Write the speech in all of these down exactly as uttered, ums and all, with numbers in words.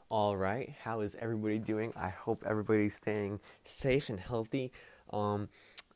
All right, how is everybody doing? I hope everybody's staying safe and healthy. Um,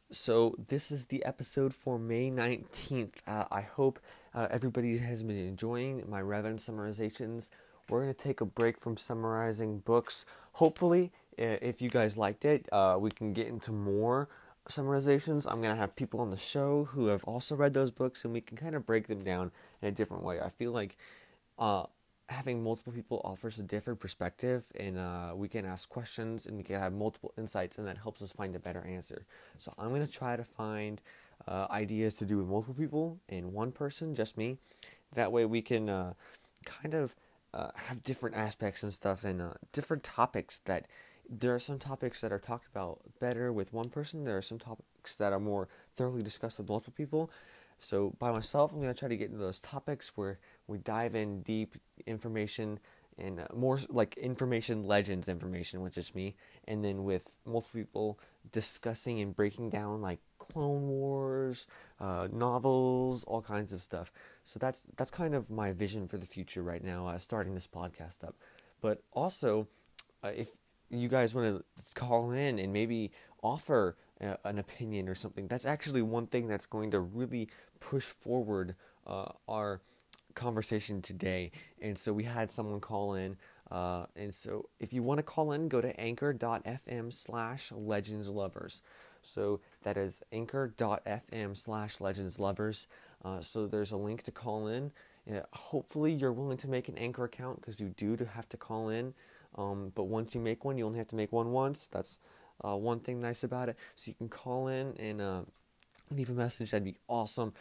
so this is the episode for May nineteenth. Uh, I hope uh, everybody has been enjoying my Revan summarizations. We're going to take a break from summarizing books. Hopefully, if you guys liked it, uh, we can get into more summarizations. I'm going to have people on the show who have also read those books, and we can kind of break them down in a different way. I feel like uh, having multiple people offers a different perspective, and uh, we can ask questions and we can have multiple insights, and that helps us find a better answer. So I'm going to try to find uh, ideas to do with multiple people and one person, just me. That way we can uh, kind of uh, have different aspects and stuff, and uh, different topics that there are some topics that are talked about better with one person. There are some topics that are more thoroughly discussed with multiple people. So by myself, I'm going to try to get into those topics where we dive in deep information and uh, more like information legends information, which is me, and then with multiple people discussing and breaking down like Clone Wars, uh, novels, all kinds of stuff. So that's that's kind of my vision for the future right now, uh, starting this podcast up. But also, uh, if you guys want to call in and maybe offer uh, an opinion or something, that's actually one thing that's going to really push forward uh, our conversation today. And so we had someone call in. Uh, and so if you want to call in, go to anchor.fm slash legends lovers. So that is anchor.fm slash legends lovers. Uh, so there's a link to call in. Uh, hopefully you're willing to make an Anchor account, because you do have to call in. Um, but once you make one, you only have to make one once. That's uh, one thing nice about it. So you can call in and uh, leave a message. That'd be awesome.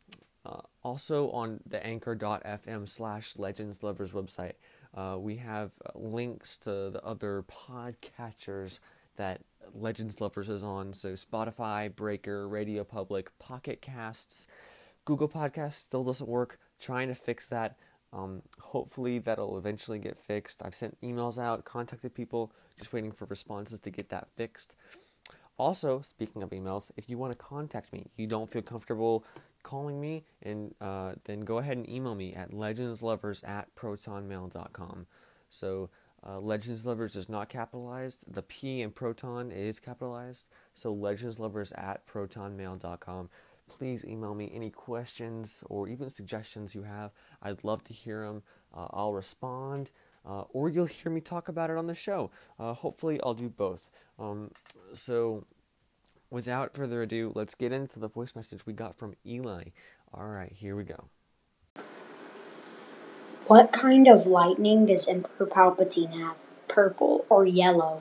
Uh, also on the anchor.fm slash legends lovers website, uh, we have links to the other podcatchers that Legends Lovers is on. So Spotify, Breaker, Radio Public, Pocket Casts, Google Podcasts still doesn't work. Trying to fix that. Um, hopefully that'll eventually get fixed. I've sent emails out, contacted people, just waiting for responses to get that fixed. Also, speaking of emails, if you want to contact me, you don't feel comfortable calling me, and uh, then go ahead and email me at legendslovers at protonmail dot com. So uh, Legends Lovers is not capitalized. The P in Proton is capitalized. So legendslovers at protonmail dot com. Please email me any questions or even suggestions you have. I'd love to hear them. Uh, I'll respond. Uh, or you'll hear me talk about it on the show. Uh, hopefully I'll do both. Um, so without further ado, let's get into the voice message we got from Eli. All right, here we go. What kind of lightning does Emperor Palpatine have? Purple or yellow?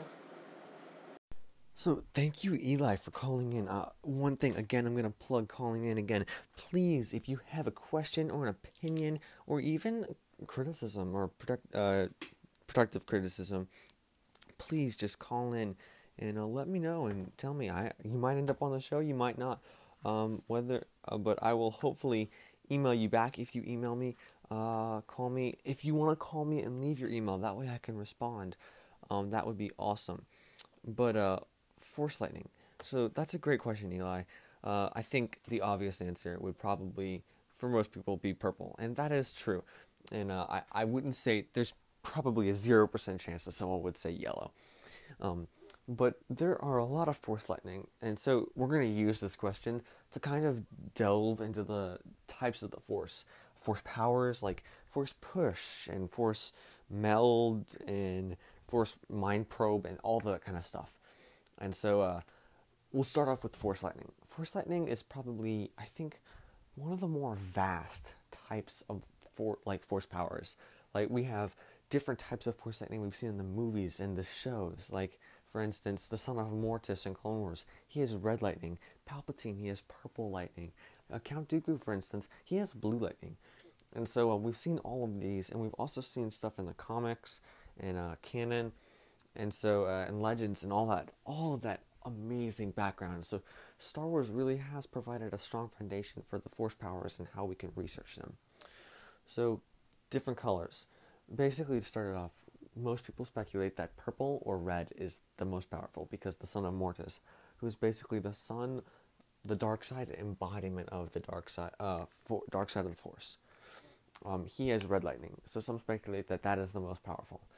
So thank you, Eli, for calling in. Uh, one thing, again, I'm going to plug calling in again. Please, if you have a question or an opinion or even criticism or product, uh, productive criticism, please just call in and uh, let me know and tell me. I you might end up on the show, you might not. Um, whether, uh, but I will hopefully email you back if you email me. Uh, call me if you want to call me and leave your email. That way I can respond. Um, that would be awesome. But uh, Force lightning. So that's a great question, Eli. Uh, I think the obvious answer would probably, for most people, be purple, and that is true. And uh, I I wouldn't say there's probably a zero percent chance that someone would say yellow. Um, but there are a lot of force lightning, and so we're going to use this question to kind of delve into the types of the force. Force powers like force push and force meld and force mind probe and all that kind of stuff. And so uh, we'll start off with force lightning. Force lightning is probably, I think, one of the more vast types of for like force powers. Like we have different types of force lightning we've seen in the movies and the shows. Like, for instance, the son of Mortis in Clone Wars, he has red lightning. Palpatine, he has purple lightning. Uh, Count Dooku, for instance, he has blue lightning. And so uh, we've seen all of these, and we've also seen stuff in the comics and uh, canon, and so uh, and legends and all that, all of that amazing background. So Star Wars really has provided a strong foundation for the force powers and how we can research them. So different colors. Basically, to start it off, most people speculate that purple or red is the most powerful because the son of Mortis, who is basically the sun, the dark side embodiment of the dark side, uh, for, dark side of the Force. Um, he has red lightning, so some speculate that that is the most powerful.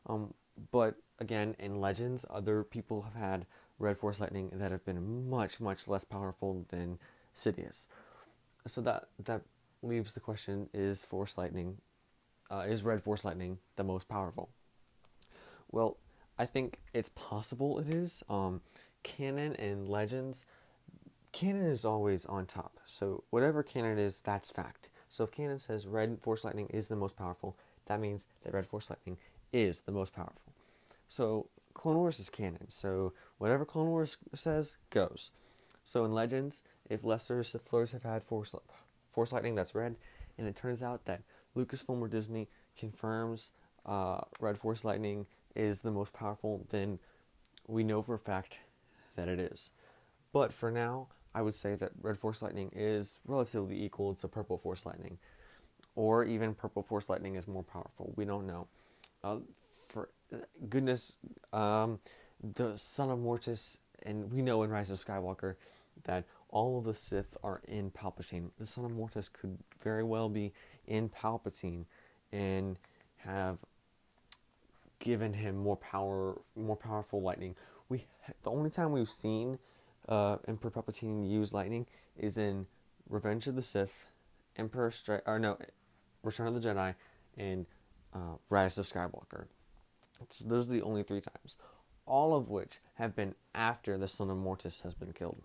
Um, but again, in Legends, other people have had red Force Lightning that have been much, much less powerful than Sidious. So that that leaves the question: Is Force Lightning, uh, is red Force Lightning the most powerful? Well, I think it's possible it is. Um, canon and Legends, canon is always on top. So whatever canon is, that's fact. So if canon says red Force Lightning is the most powerful, that means that red Force Lightning is the most powerful. So Clone Wars is canon. So whatever Clone Wars says goes. So in Legends, if lesser Sith Lords have had Force Force Lightning, that's red, and it turns out that Lucasfilm or Disney confirms uh, red Force Lightning is the most powerful, then we know for a fact that it is. But for now, I would say that red Force Lightning is relatively equal to purple Force Lightning, or even purple Force Lightning is more powerful. We don't know. Uh, for goodness, um, the Son of Mortis, and we know in Rise of Skywalker that all of the Sith are in Palpatine. The Son of Mortis could very well be in Palpatine and have given him more power, more powerful lightning. We the only time we've seen uh, Emperor Palpatine use lightning is in Revenge of the Sith, Emperor Stri- or no, Return of the Jedi, and uh, Rise of Skywalker. So those are the only three times, all of which have been after the Son of Mortis has been killed.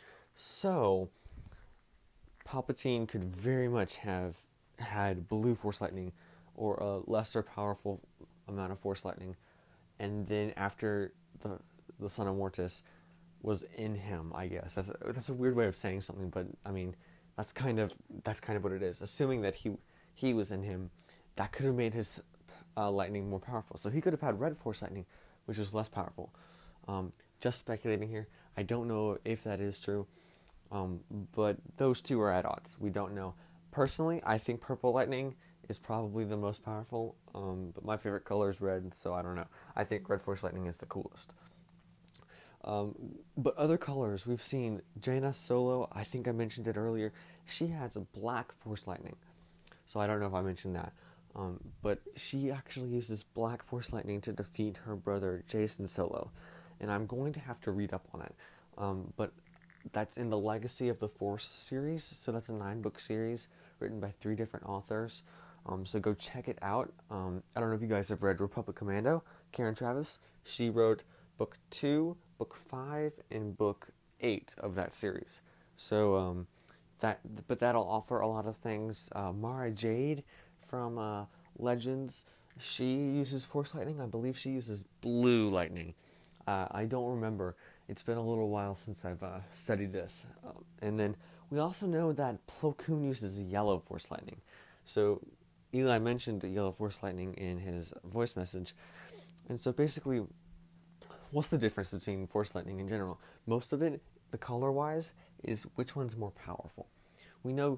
So Palpatine could very much have had blue Force Lightning or a lesser powerful amount of Force Lightning, and then after the the Son of Mortis was in him, I guess that's a, that's a weird way of saying something, but I mean that's kind of that's kind of what it is. Assuming that he he was in him, that could have made his uh, lightning more powerful. So he could have had red Force Lightning, which was less powerful. Um, just speculating here. I don't know if that is true, um, but those two are at odds. We don't know. Personally, I think purple lightning is probably the most powerful, um, but my favorite color is red, so I don't know. I think red Force Lightning is the coolest. Um, but other colors, we've seen Jaina Solo, I think I mentioned it earlier, she has a black Force Lightning, so I don't know if I mentioned that, um, but she actually uses black Force Lightning to defeat her brother Jacen Solo, and I'm going to have to read up on it, um, but that's in the Legacy of the Force series, so that's a nine-book series written by three different authors. Um, so go check it out. Um, I don't know if you guys have read Republic Commando. Karen Traviss, she wrote book two, book five, and book eight of that series. So um, that, but that'll offer a lot of things. Uh, Mara Jade from uh, Legends, she uses Force Lightning. I believe she uses blue lightning. Uh, I don't remember. It's been a little while since I've uh, studied this. Um, and then we also know that Plo Koon uses yellow Force Lightning. So Eli mentioned yellow Force Lightning in his voice message. And so basically, what's the difference between Force Lightning in general? Most of it, the color-wise, is which one's more powerful. We know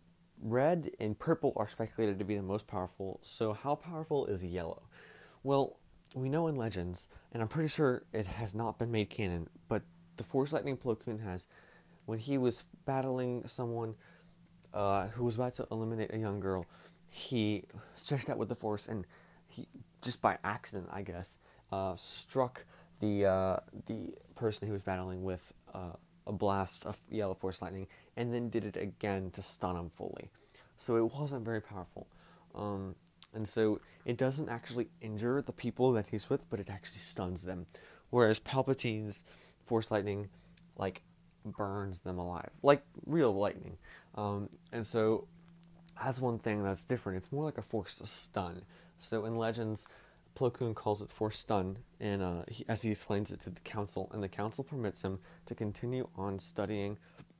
red and purple are speculated to be the most powerful, so how powerful is yellow? Well, we know in Legends, and I'm pretty sure it has not been made canon, but the Force Lightning Plo Koon has, when he was battling someone uh, who was about to eliminate a young girl, he stretched out with the Force, and he, just by accident, I guess, uh, struck the uh, the person he was battling with uh, a blast of yellow Force Lightning, and then did it again to stun him fully. So it wasn't very powerful. Um, and so it doesn't actually injure the people that he's with, but it actually stuns them. Whereas Palpatine's Force Lightning, like, burns them alive. Like real lightning. Um, and so that's one thing that's different. It's more like a Force stun. So in Legends, Plo Koon calls it Force Stun, and uh, he, as he explains it to the Council, and the Council permits him to continue on studying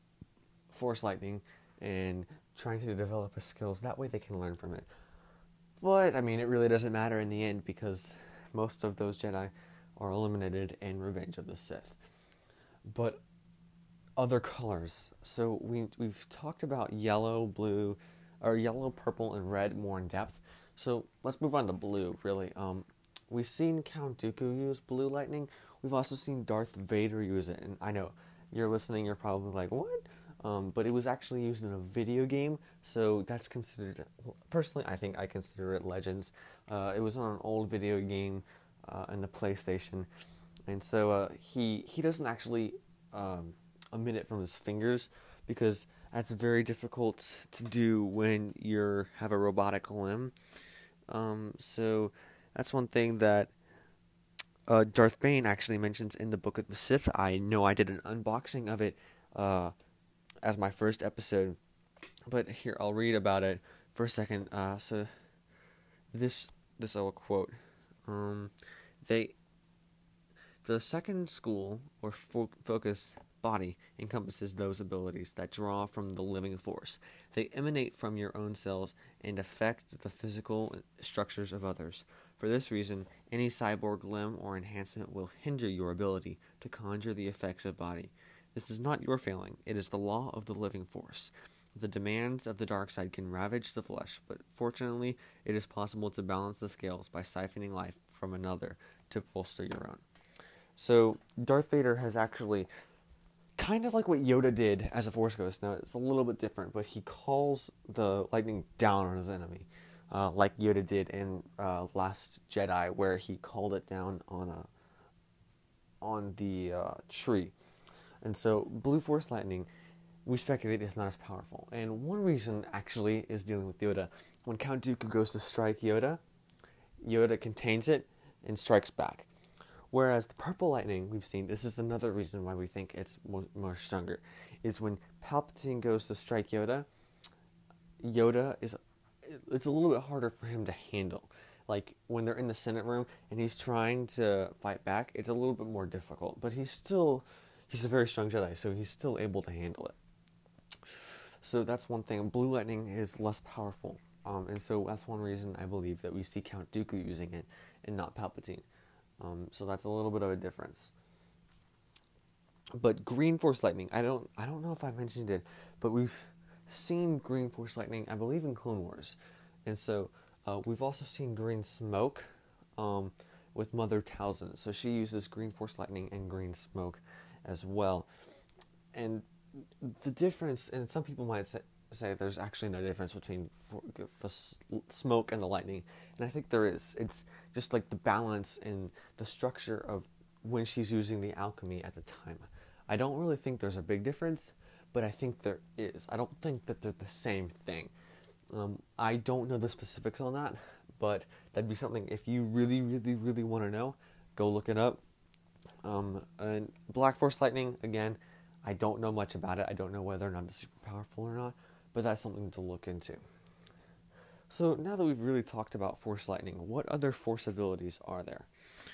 Force Lightning and trying to develop his skills. That way they can learn from it. But, I mean, it really doesn't matter in the end because most of those Jedi are eliminated in Revenge of the Sith. But other colors. So we, we've talked about yellow, blue, or yellow, purple, and red more in depth. So let's move on to blue, really. Um, we've seen Count Dooku use blue lightning. We've also seen Darth Vader use it. And I know, you're listening, you're probably like, what? Um, but it was actually used in a video game, so that's considered, personally, I think I consider it Legends. Uh, it was on an old video game uh, in the PlayStation, and so uh, he he doesn't actually um, emit it from his fingers, because that's very difficult to do when you have a robotic limb. Um, so that's one thing that uh, Darth Bane actually mentions in the Book of the Sith. I know I did an unboxing of it uh, as my first episode, but here I'll read about it for a second. Uh, so this this I will quote. Um, they the second school or fo- focus body encompasses those abilities that draw from the living force. They emanate from your own cells and affect the physical structures of others. For this reason, any cyborg limb or enhancement will hinder your ability to conjure the effects of body. This is not your failing, it is the law of the living force. The demands of the dark side can ravage the flesh, but fortunately, it is possible to balance the scales by siphoning life from another to bolster your own. So, Darth Vader has actually, kind of like what Yoda did as a Force Ghost. Now, it's a little bit different, but he calls the lightning down on his enemy, uh, like Yoda did in uh, Last Jedi, where he called it down on a on the uh, tree. And so, Blue Force Lightning, we speculate, is not as powerful. And one reason, actually, is dealing with Yoda. When Count Dooku goes to strike Yoda, Yoda contains it and strikes back. Whereas the Purple Lightning, we've seen, this is another reason why we think it's more, more stronger, is when Palpatine goes to strike Yoda, Yoda is, it's a little bit harder for him to handle. Like, when they're in the Senate room and he's trying to fight back, it's a little bit more difficult. But he's still, he's a very strong Jedi, so he's still able to handle it. So that's one thing. Blue Lightning is less powerful. Um, and so that's one reason I believe that we see Count Dooku using it and not Palpatine. Um, so that's a little bit of a difference. But Green Force Lightning, I don't I don't know if I mentioned it, but we've seen Green Force Lightning, I believe, in Clone Wars. And so uh, we've also seen Green Smoke um, with Mother Talzin. So she uses Green Force Lightning and Green Smoke as well. And the difference, and some people might say, say there's actually no difference between the smoke and the lightning, and I think there is. It's just like the balance and the structure of when she's using the alchemy at the time. I don't really think there's a big difference, but I think there is. I don't think that they're the same thing. Um, I don't know the specifics on that, but that'd be something, if you really, really, really want to know, go look it up. Um, and Black Force Lightning, again, I don't know much about it. I don't know whether or not it's super powerful or not, but that's something to look into. So now that we've really talked about Force Lightning, what other Force abilities are there?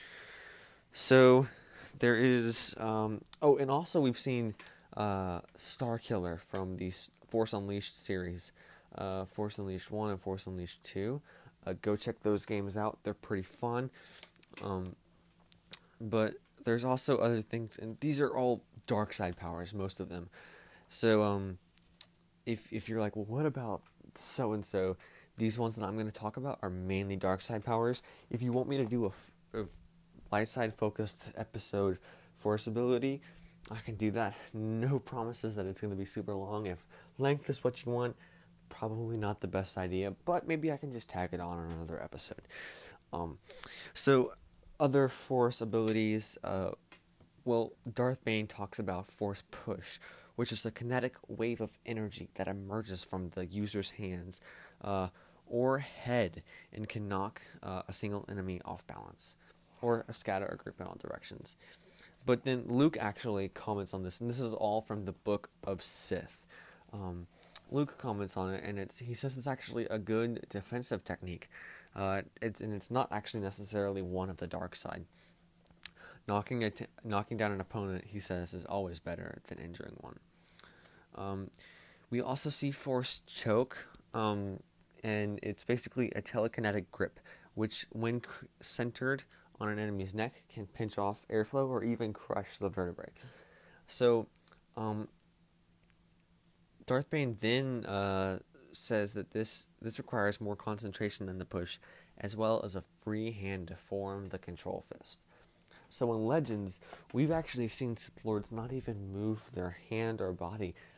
So there is, um, oh, and also we've seen uh, Starkiller from the Force Unleashed series, uh, Force Unleashed one and Force Unleashed two. Uh, go check those games out. They're pretty fun. Um, but there's also other things, and these are all dark side powers, most of them. So, um, if if you're like, well, what about so and so? These ones that I'm going to talk about are mainly dark side powers. If you want me to do a, a light side focused episode Force ability, I can do that. No promises that it's going to be super long. If length is what you want, probably not the best idea, but maybe I can just tag it on in another episode. Um, so. Other Force abilities, uh, well, Darth Bane talks about Force Push, which is a kinetic wave of energy that emerges from the user's hands uh, or head and can knock uh, a single enemy off balance or scatter a group in all directions. But then Luke actually comments on this, and this is all from the Book of Sith. Um, Luke comments on it, and it's he says it's actually a good defensive technique. Uh, it's and it's not actually necessarily one of the dark side. Knocking a t- knocking down an opponent, he says, is always better than injuring one. Um, we also see Force Choke, um, and it's basically a telekinetic grip, which, when c- centered on an enemy's neck, can pinch off airflow or even crush the vertebrae. So, um, Darth Bane then uh, says that this this requires more concentration than the push, as well as a free hand to form the control fist. So in Legends, we've actually seen Sith Lords not even move their hand or body.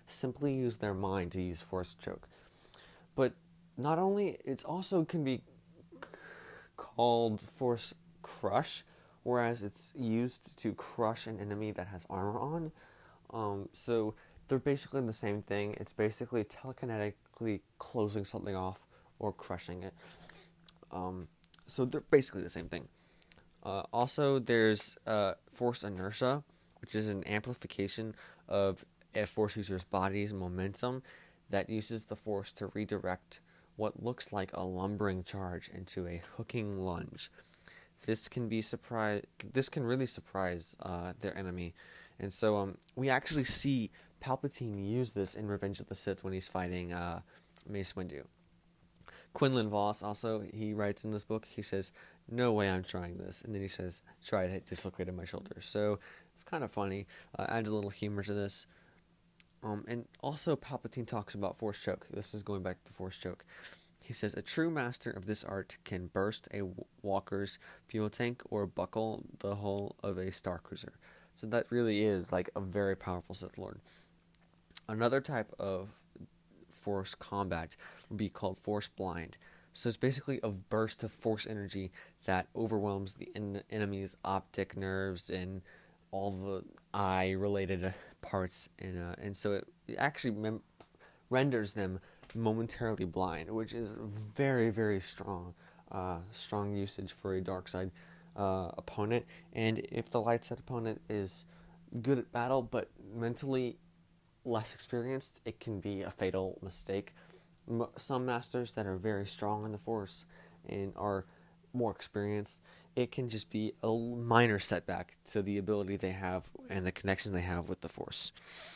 simply use their mind to use Force Choke. But not only, it's also can be called Force Crush, whereas it's used to crush an enemy that has armor on. Um, so they're basically the same thing. It's basically telekinetically closing something off or crushing it. Um, so they're basically the same thing. Uh, also, there's uh, Force Inertia, which is an amplification of a Force user's body's momentum that uses the Force to redirect what looks like a lumbering charge into a hooking lunge. This can be surprise. This can really surprise uh, their enemy, and so um, we actually see Palpatine use this in Revenge of the Sith when he's fighting uh, Mace Windu. Quinlan Voss also, he writes in this book, he says, "No way I'm trying this," and then he says, "Try it, dislocated my shoulder." So it's kind of funny. Uh, adds a little humor to this. Um, and also Palpatine talks about Force Choke. This is going back to Force Choke. He says, "A true master of this art can burst a walker's fuel tank or buckle the hull of a Star Cruiser." So that really is like a very powerful Sith Lord. Another type of Force combat would be called Force Blind. So it's basically a burst of Force energy that overwhelms the en- enemy's optic nerves and all the eye-related parts, and uh, and so it, it actually mem- renders them momentarily blind, which is very, very strong, uh, strong usage for a dark side uh, opponent. And if the light side opponent is good at battle but mentally less experienced, it can be a fatal mistake. M- some masters that are very strong in the Force and are more experienced, it can just be a minor setback to the ability they have and the connection they have with the Force.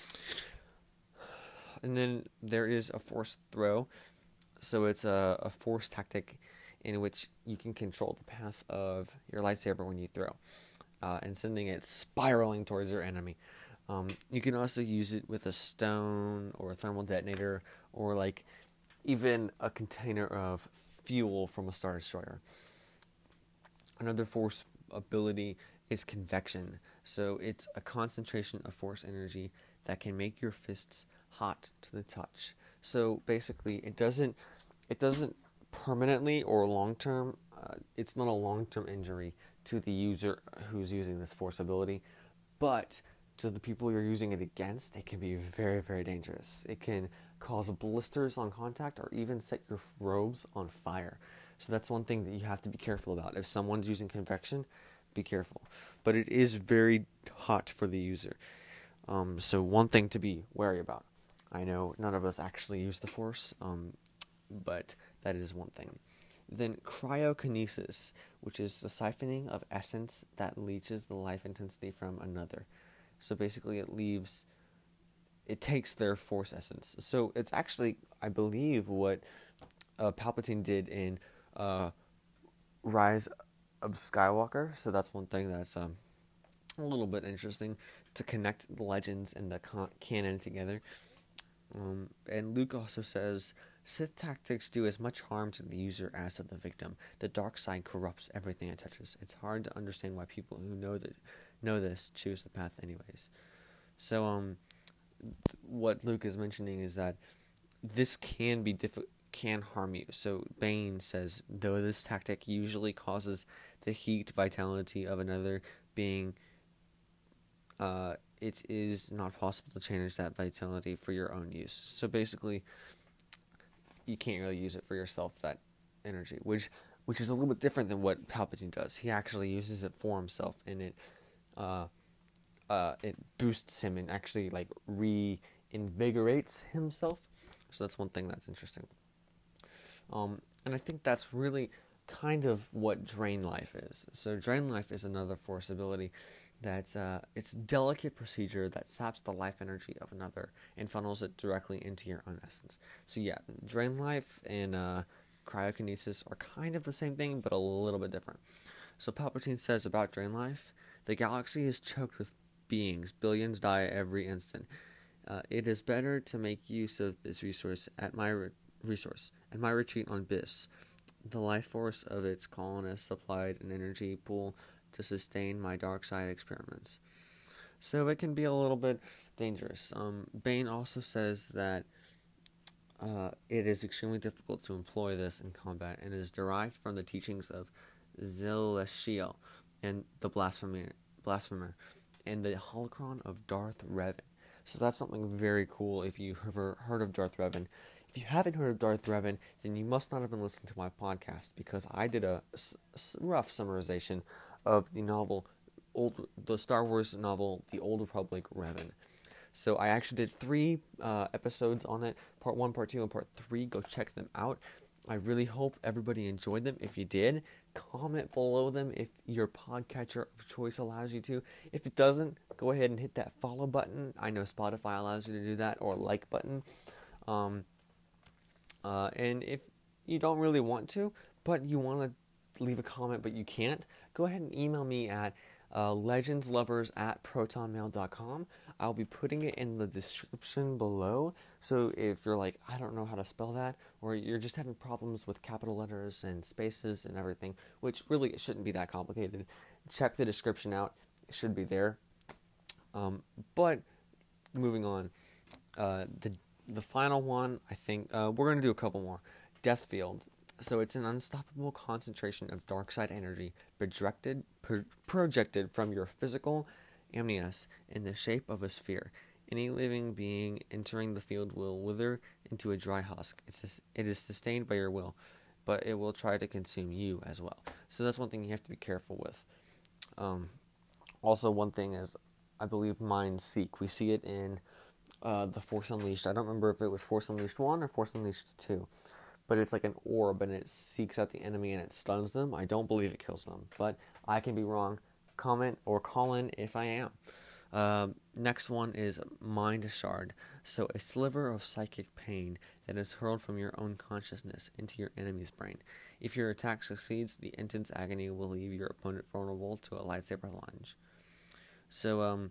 And then there is a Force Throw. So it's a, a Force tactic in which you can control the path of your lightsaber when you throw, uh, and sending it spiraling towards your enemy. Um, you can also use it with a stone or a thermal detonator, or like even a container of fuel from a Star Destroyer. Another Force ability is Convection. So it's a concentration of Force energy that can make your fists hot to the touch. So basically, it doesn't it doesn't permanently or long term. Uh, it's not a long term injury to the user who's using this Force ability, but to the people you're using it against, it can be very, very dangerous. It can cause blisters on contact or even set your robes on fire. So that's one thing that you have to be careful about. If someone's using Convection, be careful. But it is very hot for the user. Um, so one thing to be wary about. I know none of us actually use the Force, um, but that is one thing. Then cryokinesis, which is the siphoning of essence that leaches the life intensity from another. So basically it leaves, it takes their Force essence. So it's actually, I believe, what uh, Palpatine did in uh, Rise of Skywalker. So that's one thing that's um, a little bit interesting, to connect the legends and the con- canon together. Um, and Luke also says, "Sith tactics do as much harm to the user as to the victim. The dark side corrupts everything it touches. It's hard to understand why people who know that know this choose the path anyways." So, um, th- what Luke is mentioning is that this can be diff- can harm you. So Bane says, though this tactic usually causes the heat vitality of another being, uh, it is not possible to change that vitality for your own use. So basically, you can't really use it for yourself, that energy, which which is a little bit different than what Palpatine does. He actually uses it for himself, and it uh, uh, it boosts him and actually like reinvigorates himself. So that's one thing that's interesting. Um, and I think that's really kind of what Drain Life is. So Drain Life is another Force ability that uh, it's delicate procedure that saps the life energy of another and funnels it directly into your own essence. So yeah, Drain Life and uh, cryokinesis are kind of the same thing, but a little bit different. So Palpatine says about Drain Life, "The galaxy is choked with beings. Billions die every instant. Uh, it is better to make use of this resource at my re- resource at my retreat on Biss. The life force of its colonists supplied an energy pool to sustain my dark side experiments." So it can be a little bit dangerous. Um, Bane also says that uh, it is extremely difficult to employ this in combat, and it is derived from the teachings of Zileshiel and the Blasphemer, Blasphemer and the Holocron of Darth Revan. So that's something very cool if you've ever heard of Darth Revan. If you haven't heard of Darth Revan, then you must not have been listening to my podcast, because I did a s- s- rough summarization of the novel, old the Star Wars novel, The Old Republic Revan. So I actually did three uh, episodes on it, part one, part two, and part three. Go check them out. I really hope everybody enjoyed them. If you did, comment below them if your podcatcher of choice allows you to. If it doesn't, go ahead and hit that follow button. I know Spotify allows you to do that, or like button. Um, uh, and if you don't really want to, but you want to leave a comment but you can't, go ahead and email me at uh, legendslovers at protonmail dot com. I'll be putting it in the description below. So if you're like, I don't know how to spell that, or you're just having problems with capital letters and spaces and everything, which really it shouldn't be that complicated, check the description out. It should be there. Um, but moving on, uh, the the final one, I think uh, we're gonna do a couple more. Deathfield. So it's an unstoppable concentration of dark side energy projected pro- projected from your physical amnius in the shape of a sphere. Any living being entering the field will wither into a dry husk. It's it is sustained by your will, but it will try to consume you as well. So that's one thing you have to be careful with. Um, also, one thing is, I believe Mind Seek. We see it in uh, the Force Unleashed. I don't remember if it was Force Unleashed one or Force Unleashed two. But it's like an orb, and it seeks out the enemy and it stuns them. I don't believe it kills them, but I can be wrong. Comment or call in if I am. Um, next one is Mind Shard. So a sliver of psychic pain that is hurled from your own consciousness into your enemy's brain. If your attack succeeds, the intense agony will leave your opponent vulnerable to a lightsaber lunge. So um,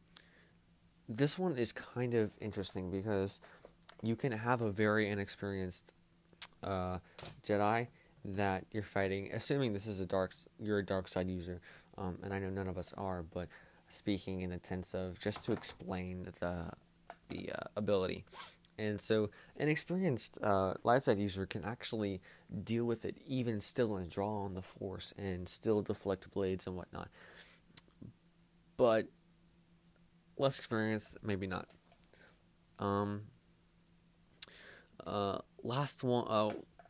this one is kind of interesting because you can have a very inexperienced Uh, Jedi that you're fighting, assuming this is a dark, you're a dark side user, um, and I know none of us are, but speaking in the sense of just to explain the the uh, ability, and so an experienced uh, light side user can actually deal with it even still and draw on the Force and still deflect blades and whatnot, but less experienced, maybe not. Um, uh, last one, uh,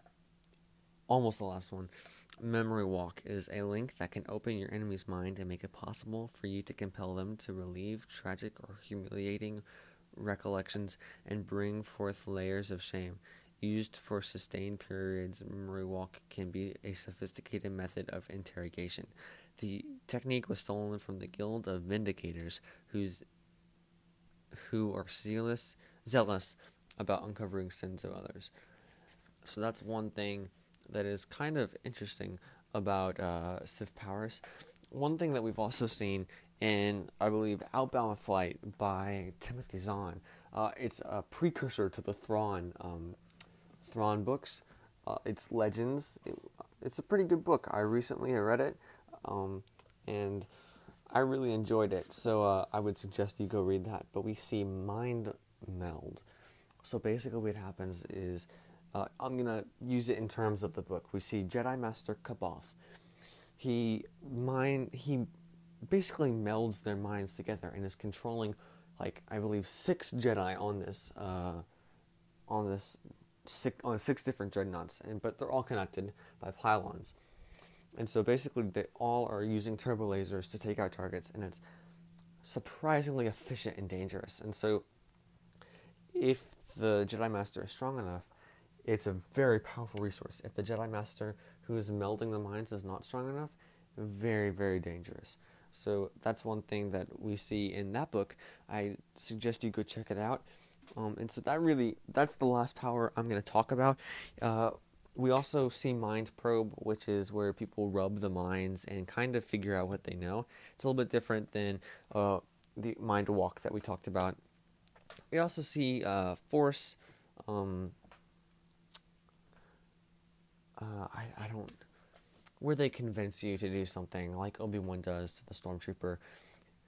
almost the last one. Memory Walk is a link that can open your enemy's mind and make it possible for you to compel them to relieve tragic or humiliating recollections and bring forth layers of shame. Used for sustained periods, Memory Walk can be a sophisticated method of interrogation. The technique was stolen from the Guild of Vindicators, who's, who are zealous, zealous about uncovering sins of others. So that's one thing that is kind of interesting about uh, Sith Powers. One thing that we've also seen in, I believe, Outbound Flight by Timothy Zahn. Uh, it's a precursor to the Thrawn um, Thrawn books. Uh, it's Legends. It, it's a pretty good book. I recently read it, um, and I really enjoyed it. So uh, I would suggest you go read that. But we see Mind Meld. So basically what happens is, uh, I'm going to use it in terms of the book. We see Jedi Master C'baoth. He mind he basically melds their minds together and is controlling, like, I believe six Jedi on this uh, on this six on six different dreadnoughts, and but they're all connected by pylons. And so basically they all are using turbo lasers to take out targets, and it's surprisingly efficient and dangerous. And so if the Jedi Master is strong enough, it's a very powerful resource. If the Jedi Master who is melding the minds is not strong enough, very, very dangerous. So that's one thing that we see in that book. I suggest you go check it out. Um, and so that really, that's the last power I'm going to talk about. Uh, we also see Mind Probe, which is where people rub the minds and kind of figure out what they know. It's a little bit different than uh, the Mind Walk that we talked about. We also see uh, Force. Um, uh, I, I don't... Where they convince you to do something like Obi-Wan does to the Stormtrooper.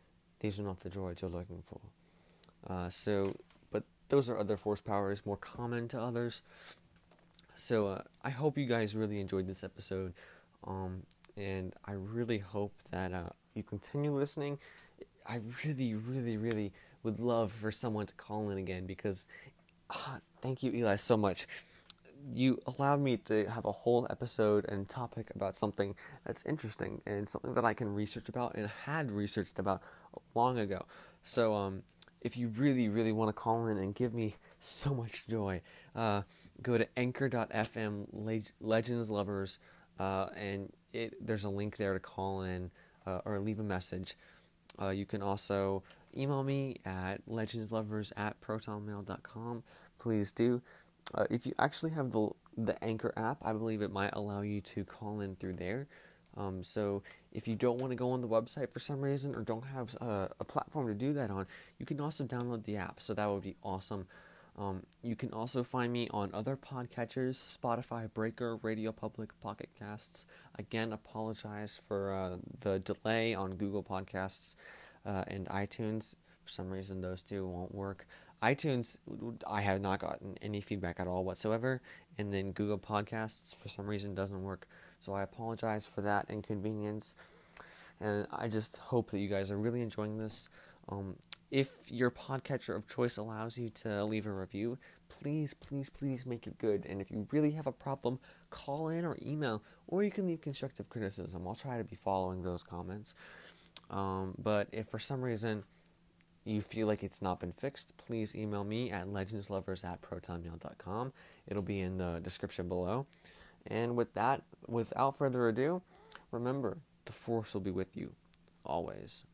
these are not the droids you're looking for. Uh, so, but those are other force powers, more common to others. So uh, I hope you guys really enjoyed this episode, um, and I really hope that uh, you continue listening. I really, really, really would love for someone to call in again, because uh, thank you, Eli, so much. You allowed me to have a whole episode and topic about something that's interesting and something that I can research about and had researched about long ago. So um, if you really, really want to call in and give me so much joy, uh, go to anchor dot f m leg- Legends Lovers, uh, and it there's a link there to call in uh, or leave a message. Uh, you can also email me at legendslovers at protonmail dot com. Please do. Uh, if you actually have the the Anchor app, I believe it might allow you to call in through there. Um, so if you don't want to go on the website for some reason, or don't have uh, a platform to do that on, you can also download the app. So that would be awesome. Um, you can also find me on other podcatchers: Spotify, Breaker, Radio Public, Pocket Casts. Again, apologize for uh, the delay on Google Podcasts uh, and iTunes. For some reason, those two won't work. iTunes, I have not gotten any feedback at all whatsoever, and then Google Podcasts, for some reason, doesn't work. So I apologize for that inconvenience, and I just hope that you guys are really enjoying this. Um, if your podcatcher of choice allows you to leave a review, please, please, please make it good. And if you really have a problem, call in or email, or you can leave constructive criticism. I'll try to be following those comments. Um, but if for some reason you feel like it's not been fixed, please email me at legendslovers at protonmail dot com. It'll be in the description below. And with that, without further ado, remember, the Force will be with you always.